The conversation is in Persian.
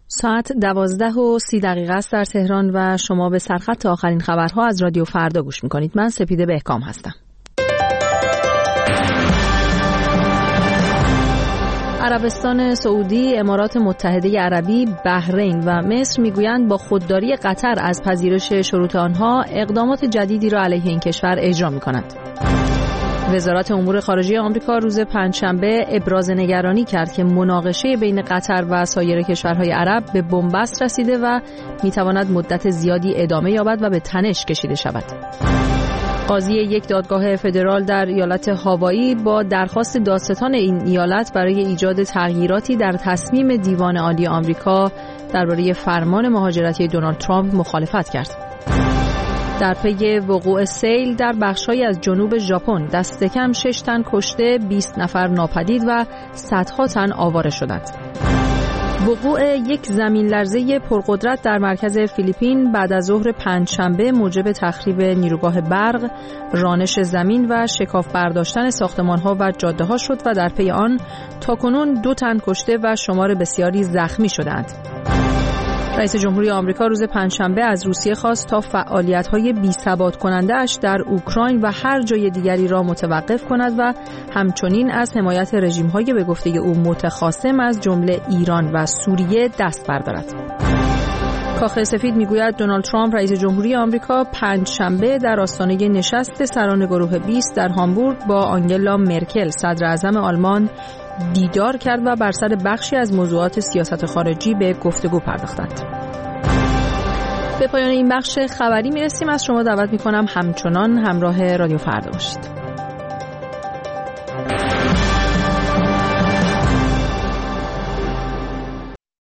ساعت 12:30 است در تهران و شما به سرخط آخرین خبرها از رادیو فردا گوش میکنید. من سپیده بهکام هستم. عربستان سعودی، امارات متحده عربی، بحرین و مصر میگویند با خودداری قطر از پذیرش شروط آنها اقدامات جدیدی را علیه این کشور اجرا میکنند. وزارت امور خارجه آمریکا روز پنجشنبه ابراز نگرانی کرد که مناقشه بین قطر و سایر کشورهای عرب به بنبست رسیده و میتواند مدت زیادی ادامه یابد و به تنش کشیده شود. قاضی یک دادگاه فدرال در ایالت هاوایی با درخواست دادستان این ایالت برای ایجاد تغییراتی در تصمیم دیوان عالی آمریکا درباره فرمان مهاجرتی دونالد ترامپ مخالفت کرد. در پی وقوع سیل در بخش‌هایی از جنوب ژاپن دست کم 6 تن کشته، 20 نفر ناپدید و صدها تن آواره شدند. وقوع یک زمین لرزه پرقدرت در مرکز فیلیپین بعد از ظهر پنجشنبه موجب تخریب نیروگاه برق، رانش زمین و شکاف برداشتن ساختمان‌ها و جاده‌ها شد و در پی آن تاکنون 2 تن کشته و شمار بسیاری زخمی شدند. رئیس جمهوری آمریکا روز پنجشنبه از روسیه خواست تا فعالیت‌های بی‌ثبات کننده‌اش در اوکراین و هر جای دیگری را متوقف کند و همچنین از حمایت رژیم‌های به گفته او متخاصم از جمله ایران و سوریه دست بردارد. کاخ سفید میگوید دونالد ترامپ رئیس جمهوری آمریکا پنجشنبه در آستانه نشست سران گروه 20 در هامبورگ با آنگلا مرکل صدر اعظم آلمان دیدار کرد و بر سر بخشی از موضوعات سیاست خارجی به گفتگو پرداختند. به پایان این بخش خبری میرسیم. از شما دعوت میکنم همچنان همراه رادیو فردا باشید.